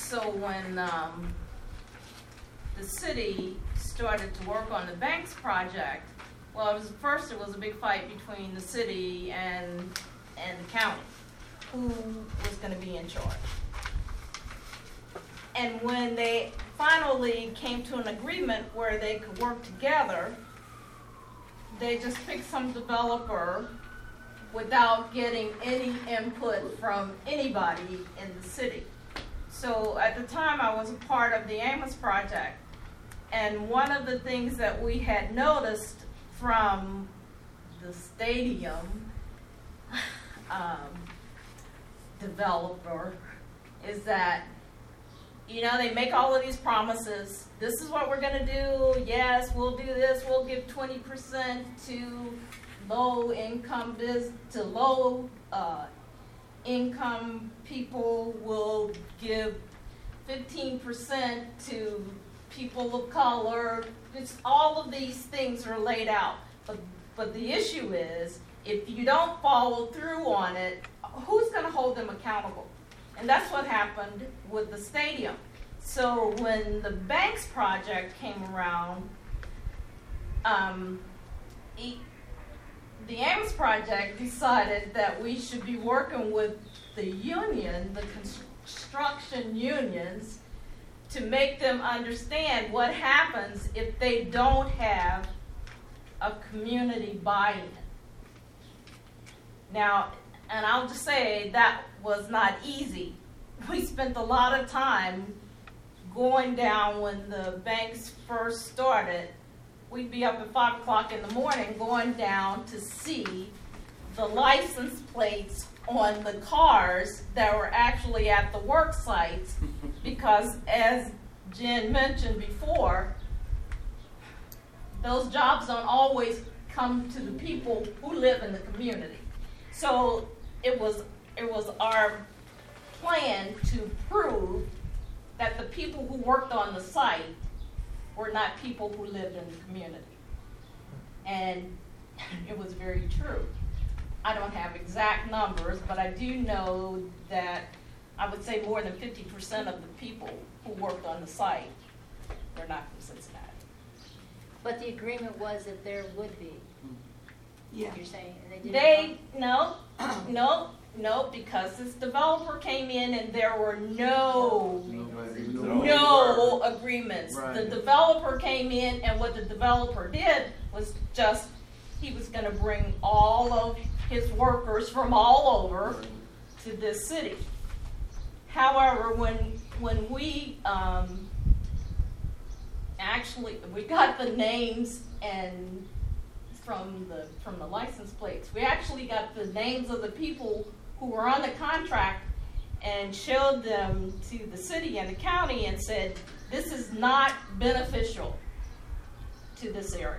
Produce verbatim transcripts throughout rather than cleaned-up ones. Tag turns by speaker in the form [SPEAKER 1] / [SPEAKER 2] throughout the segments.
[SPEAKER 1] so when um, the city started to work on the Banks project, well, it was first it was a big fight between the city and and the county, who was going to be in charge. And when they finally came to an agreement where they could work together, they just picked some developer without getting any input from anybody in the city. So at the time, I was a part of the Amos project, and one of the things that we had noticed from the stadium um, developer is that, you know, they make all of these promises. This is what we're going to do. Yes, we'll do this. We'll give twenty percent to low income biz to low uh, income people. We'll give fifteen percent to people of color. It's, all of these things are laid out. But, but the issue is, if you don't follow through on it, who's going to hold them accountable? And that's what happened with the stadium. So when the Banks project came around, um, he, the Amos project decided that we should be working with the union, the construction unions, to make them understand what happens if they don't have a community buy-in. Now, and I'll just say that was not easy. We spent a lot of time going down when the Banks first started. We'd be up at five o'clock in the morning going down to see the license plates on the cars that were actually at the work sites, because as Jen mentioned before, those jobs don't always come to the people who live in the community. So it was it was our plan to prove that the people who worked on the site were not people who lived in the community. And it was very true. I don't have exact numbers, but I do know that I would say more than fifty percent of the people who worked on the site were not from Cincinnati.
[SPEAKER 2] But the agreement was that there would be.
[SPEAKER 3] Yeah.
[SPEAKER 2] You're saying, and they didn't.
[SPEAKER 1] They, no, no, no, because this developer came in and there were no, no agreements.
[SPEAKER 4] Right.
[SPEAKER 1] The developer came in, and what the developer did was just, he was gonna bring all of his workers from all over to this city. However, when, when we, um, actually, we got the names and from the from the license plates. We actually got the names of the people who were on the contract and showed them to the city and the county and said, this is not beneficial to this area.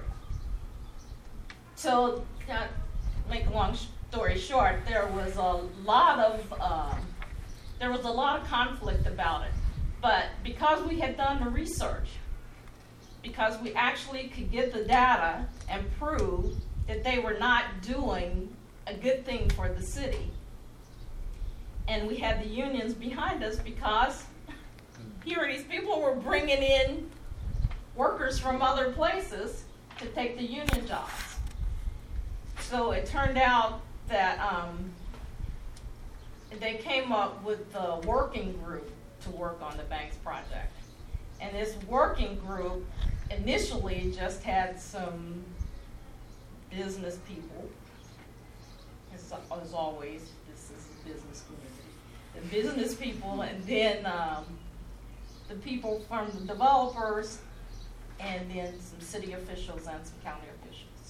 [SPEAKER 1] So, to make a long story short, there was a lot of uh, there was a lot of conflict about it. But because we had done the research, because we actually could get the data and prove that they were not doing a good thing for the city. And we had the unions behind us, because here these people were bringing in workers from other places to take the union jobs. So it turned out that um, they came up with the working group to work on the Banks project. And this working group initially just had some business people. As, as always, this is a business community. The business people, and then um, the people from the developers, and then some city officials and some county officials.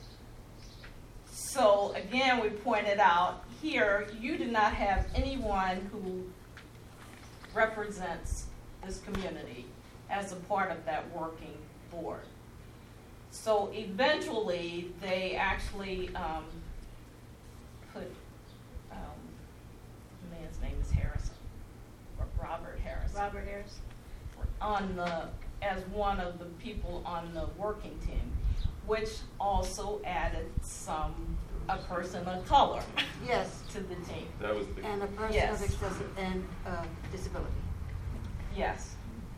[SPEAKER 1] So again, we pointed out here, you do not have anyone who represents this community as a part of that working board. So eventually, they actually um, put, um, the man's name is Harrison, or Robert Harrison.
[SPEAKER 2] Robert Harris.
[SPEAKER 1] On the, as one of the people on the working team, which also added some, a person of color
[SPEAKER 3] Yes,
[SPEAKER 1] to the team.
[SPEAKER 4] That was the.
[SPEAKER 3] and a person
[SPEAKER 1] Yes.
[SPEAKER 3] of excessive and uh, disability.
[SPEAKER 1] Yes.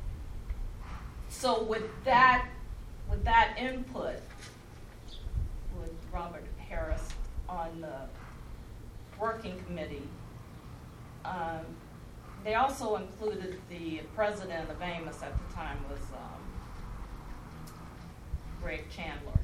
[SPEAKER 1] So with that, with that input, with Robert Harris on the working committee, um, they also included the president of Amos at the time was um, Greg Chandler.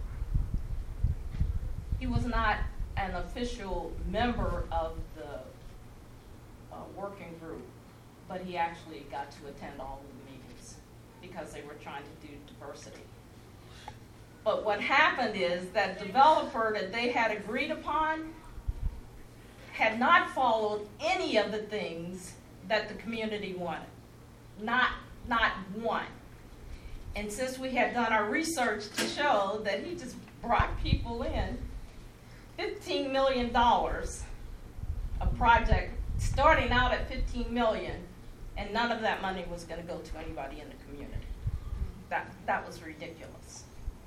[SPEAKER 1] He was not an official member of the uh, working group, but he actually got to attend all of the meetings because they were trying to do diversity. But what happened is that developer that they had agreed upon had not followed any of the things that the community wanted. Not, not one. And since we had done our research to show that he just brought people in, fifteen million dollars, a project starting out at fifteen million dollars, and none of that money was going to go to anybody in the community. That, that was ridiculous.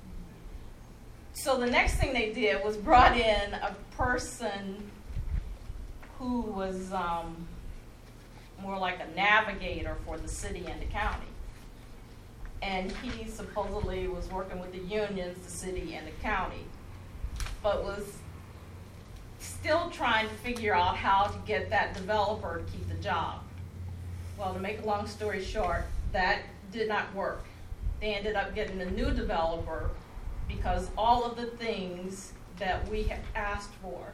[SPEAKER 1] So the next thing they did was brought in a person who was um, more like a navigator for the city and the county. And he supposedly was working with the unions, the city, and the county, but was still trying to figure out how to get that developer to keep the job. Well, to make a long story short, that did not work. They ended up getting a new developer because all of the things that we had asked for,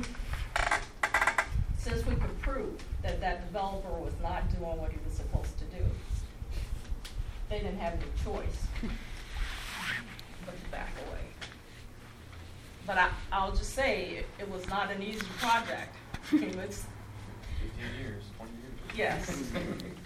[SPEAKER 1] since we could prove that that developer was not doing what he was supposed to do, they didn't have any choice but to back away. But I, I'll just say, it, it was not an easy project. It was,
[SPEAKER 3] fifteen years, twenty years.
[SPEAKER 1] yes.